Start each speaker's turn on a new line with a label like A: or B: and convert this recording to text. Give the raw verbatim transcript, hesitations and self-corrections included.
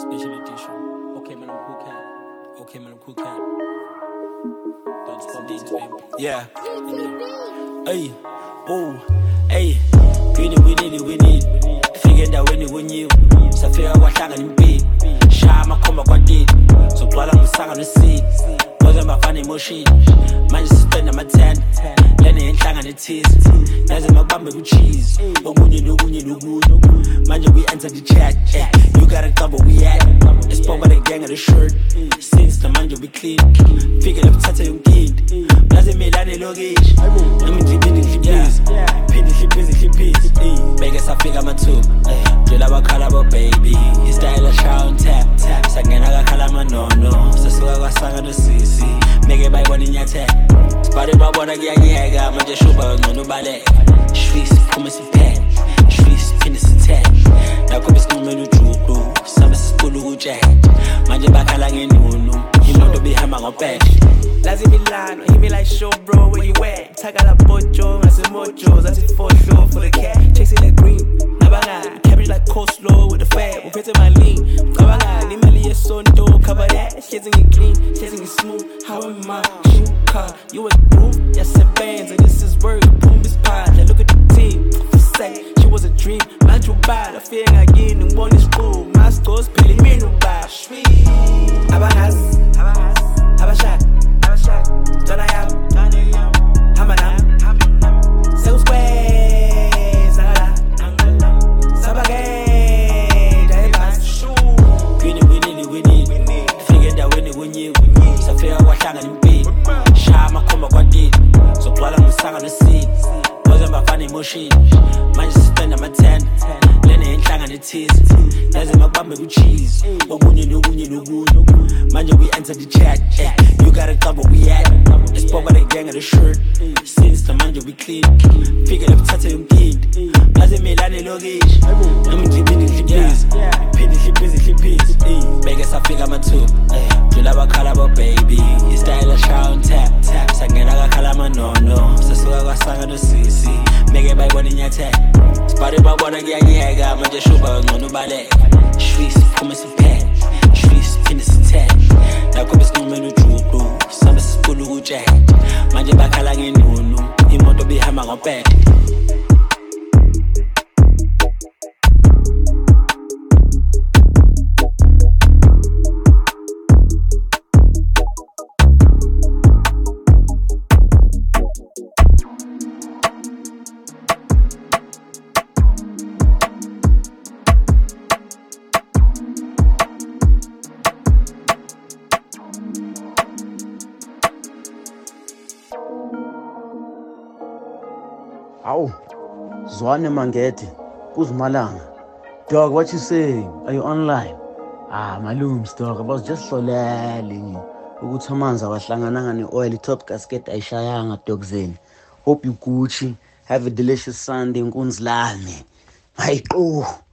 A: Special edition. Okay, man, I'm cool cat. Okay, man, I'm cool cat. Don't spot these, baby. Yeah. Hey, oh, hey. Winnie, winnie, winnie. Figured out when it when you. Safira wahlanga nimpi. Shama khoma kwati. So gcwala ngisanga nesidi. Ngoze mbafana emotion. Manje sispend ama-ten. Lene inhlanga nethizi. Yaze makubambe ku-cheese. Okunye nokunye nokunye. Manje we enter the chat. Eh. You gotta cover we at. Spoke by the gang of the shirt. Since the manje we clean. Figure ukuthatha yonkinto. Blaze melane lokishi. Nami ngidlibhidi ngidlibhizi. Phinde ngidlibhizi ngidlibhizi. Beke safika amathuba. Dlela bakhala bo baby. Istyle shout tap tap. Sangena kakhala amanono. Sasuka kwasanga nosisi. Meke bayibona inyathela. Sibade babona kuyanyeka. Manje shuba ngcono ubaleka. Shwisi phume siphele. Shwisi phinde sithele. Nakho besinqumela ujuqu. Samba sisikhulu ukutshela. Manje bakhala ngenunu. Imoto bihamba ngopeshe.
B: Lazi Milano, hit me like show bro, where you at? Takala pocho, ngase mojo, zathi for show for the cat. Chasing that green, nabangani, cabbage like coleslaw with the fat. Uphethe my lean, cabangani, imali yesonto, cover that. Shazing it clean, shazing it smooth. How am I? Shoe car, you a groove, yes a bands, and this is work. Boom this pie, now look at the team. Say she was a dream, man too bad. I feel like getting in one school. My scores pay me no buy. Sweet, abangas, abangas, abasha. Dona yam, Hamanam, Seus Quays, Sabagay, Dayas,
A: Winnie, winnie, winnie. Figured out when it when you. Safira wahlanga nimpi. Shama khoma kwati. So gcwala ngisanga nesidi. Ngoze mbafana emotion. Manje sispend ama-ten. Lene inhlanga nethizi. Yaze makubambe ku-cheese. Okunye nokunye nokunye. Manje we enter the chat. Eh. You gotta cover we at. Spoke by the gang of the shirt. Since the manje we clean. Figured ukuthatha yonkinto. Blaze melane lokishi. Nami ngidlibhidi ngidlibhizi. Phinde ngidlibhizi ngidlibhizi. Beke safika amathuba. Dlela bakhala bo baby. Istyle shout tap tap. Sangena kakhala amanono. Sasuka kwasanga nosisi. Meke bayibona inyathela. Sibade babona kuyanyeka. Manje shuba ngcono ubaleka. Shwisi phume siphele. Shwisi phinde sithele. Nakho besinqumela ujuqu. Samba sisikhulu ukutshela. Manje bakhala ngenunu. Imoto bihamba ngopeshe.
C: Awu, Zwane Mangete, kuzimalanga. Dog, what you saying? Are you online? Ah, malums dog, I was just solele ukuthi amanzi awahlangananga ne-oil, top gasket ayishayanga dogzeni. Hope you Gucci. Have a delicious Sunday, nkunzilane. Hayiqo.